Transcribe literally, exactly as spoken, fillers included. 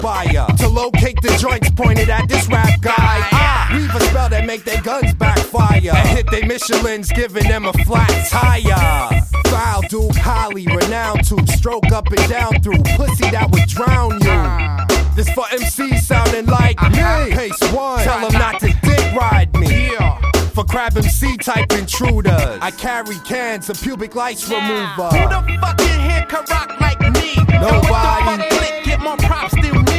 conspire to locate the joints pointed at this rap guy. Ah, weave a spell that make their guns backfire and hit they Michelins, giving them a flat tire. Foul Duke, highly renowned to stroke up and down through pussy that would drown you. This for M Cs sounding like me. Pace one, tell them not to dick ride me. For crab M C type intruders, I carry cans of pubic lice remover. Who the fuck in here can rock like me? Nobody. Get more props